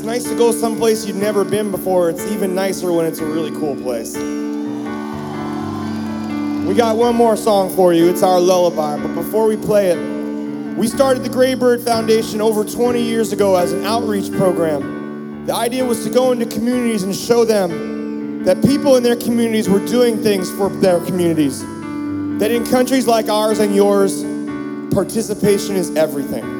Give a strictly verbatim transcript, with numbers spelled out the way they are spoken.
it's nice to go someplace you've never been before. It's even nicer when it's a really cool place. We got one more song for you. It's our lullaby. But before we play it, we started the Graybird Foundation over twenty years ago as an outreach program. The idea was to go into communities and show them that people in their communities were doing things for their communities. That in countries like ours and yours, participation is everything.